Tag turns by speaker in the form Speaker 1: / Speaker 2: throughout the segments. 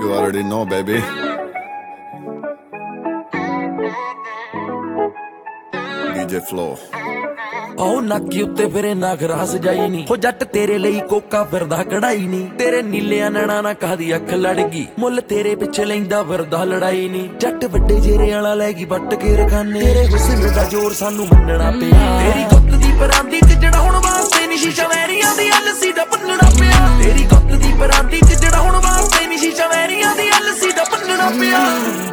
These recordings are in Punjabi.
Speaker 1: You already know, baby. DJ Flow.
Speaker 2: ਉਹ ਨਾਕੀ ਉੱਤੇ ਫਿਰੇ ਨਾਗਰਾ ਸਜਾਈ ਨੀ ਹੋ ਜੱਟ ਤੇਰੇ ਲਈ ਕੋਕਾ ਫਿਰਦਾ ਕਢਾਈ ਨੀ ਤੇਰੇ ਨੀਲਿਆਂ ਨੈਣਾ ਨਾ ਕਾਹਦੀ ਅੱਖ ਲੜ ਗਈ ਮੁੱਲ ਤੇਰੇ ਪਿੱਛੇ ਲੈਂਦਾ ਫਿਰਦਾ ਲੜਾਈ ਨੀ ਜੱਟ ਵੱਡੇ ਜੇਰੇ ਵਾਲਾ ਲੈ ਗਈ ਵੱਟ ਕੇ ਰਖਾਨੇ ਤੇਰੇ ਹੁਸਨ ਦਾ ਜ਼ੋਰ ਸਾਨੂੰ ਮੰਨਣਾ ਪਿਆ ਤੇਰੀ ਗੁੱਤ ਦੀ ਪਰਾਂਦੀ ਚ ਚੜਾਉਣ ਵਾਸਤੇ ਨੀ ਸ਼ੀਸ਼ਾ ਵੈਰੀਆਂ ਦੀ ਐਲਸੀ ਦਾ ਭੰਨਣਾ ਪਿਆ ਤੇਰੀ ਗੁੱਤ ਦੀ ਪਰਾਂਦੀ ਚ ਚੜਾਉਣ ਵਾਸਤੇ ਨੀ ਸ਼ੀਸ਼ਾ ਵੈਰੀਆਂ ਦੀ ਐਲਸੀ ਦਾ ਭੰਨਣਾ ਪਿਆ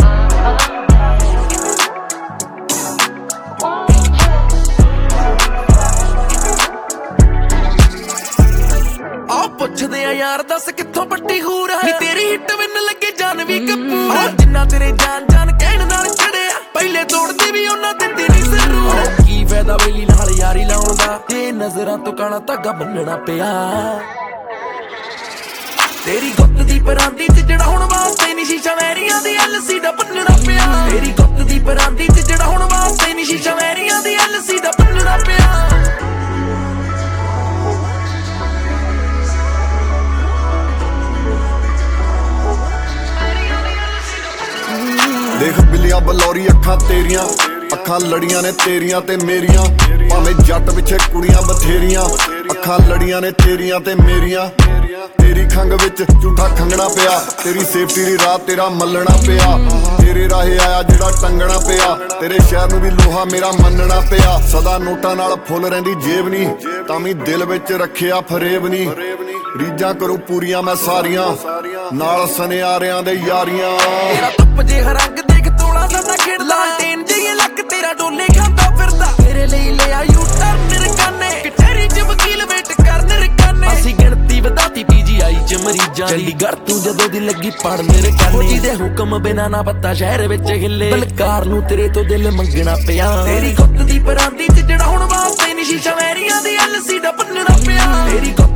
Speaker 2: ਪੁੱਛਦੇ ਆ ਯਾਰ ਦੱਸ ਕਿੱਥੋਂ ਪੱਟੀ ਹੂਰ ਹੈ ਤੇਰੀ ਹਿੱਟ ਮੈਨੂੰ ਲੱਗੇ ਜਾਨ ਵੀ ਕਪੂਰ ਜਿੰਨਾ ਤੇਰੇ ਜਾਨ ਜਾਨ ਕਹਿਣ ਨਾਲ ਚੜਿਆ ਪਹਿਲੇ ਤੋੜਦੇ ਵੀ ਉਹਨਾਂ ਤੇ ਤੇਰੀ ਜ਼ਰੂਰ ਕੀ ਫਾਇਦਾ ਵੇਲੀ ਨਾਲ ਯਾਰੀ ਲਾਉਣ ਦਾ ਇਹ ਨਜ਼ਰਾਂ ਤੋਂ ਕਾਣਾ ਧਾਗਾ ਬੰਨਣਾ ਪਿਆ ਤੇਰੀ ਗੁੱਤ ਦੀ ਪਰਾਂਦੀ ਚ ਚੜਾਉਣ ਵਾਸਤੇ ਨੀ ਸ਼ੀਸ਼ਾ ਵੈਰੀਆਂ ਦੀ ਐਲਸੀ ਦਾ ਭੰਨਣਾ ਪਿਆ ਤੇਰੀ ਗੁੱਤ ਦੀ ਪਰਾਂਦੀ ਚ ਚੜਾਉਣ ਵਾਸਤੇ ਨੀ ਸ਼ੀਸ਼ਾ ਵੈਰੀਆਂ ਦੀ ਐਲਸੀ ਦਾ ਭੰਨਣਾ ਪਿਆ
Speaker 1: देख बिलिया बलौरी अखां तेरियां अखां लड़ियां ने तेरियां ते मेरियां भावें जट पिछे कुड़ियां बथेरियां अखां लड़ियां ने तेरियां ते मेरियां तेरी खंग विच झूठा खंगना पिया तेरी सेफ्टी दी राह तेरा मलना पिया तेरे राहे आया जेड़ा टंगना पिया तेरे शहर नूं भी लोहा मेरा मनना पिया सदा नोटां नाल फुल रहिंदी जेब नी तां भी दिल विच रखिया फरेब नी रीजां करूं पूरियां मैं सारियां नाल सनियारियां दे यारियां
Speaker 2: तेरा धुप जिहा रंग देख तोड़ा साडा खेड़ लालटेन जिहे लक तेरा डोले खांदा फिरदा तेरे ਲਈ लिया यू टर्न रकाने कचहरी च वकील वेट करन रकाने ਅਸੀਂ ਗਿਣਤੀ ਵਧਾਤੀ PGI ਚ ਮਰੀਜ਼ਾਂ ਦੀ ਚੰਡੀਗੜ੍ਹ ਤੂੰ ਜਦੋਂ ਦੀ ਲੱਗੀ ਪੜਨ ਰਕਾਨੇ ਜਿਹਦੇ ਹੁਕਮ ਬਿਨਾ ਨਾ ਪਤਾ ਸ਼ਹਿਰ ਵਿੱਚ ਹਿੱਲੇ ਬਲਕਾਰ ਨੂੰ ਤੇਰੇ ਤੋਂ ਦਿਲ ਮੰਗਣਾ ਪਿਆ ਤੇਰੀ ਗੁੱਤ ਦੀ ਪਰਾਂਦੀ ਚ ਚੜਾਉਣ ਵਾਸਤੇ ਨੀ ਸ਼ੀਸ਼ਾ ਵੈਰੀਆਂ ਦੀ ਐਲਸੀ ਦਾ ਭੰਨਣਾ ਪਿਆ ਤੇਰੀ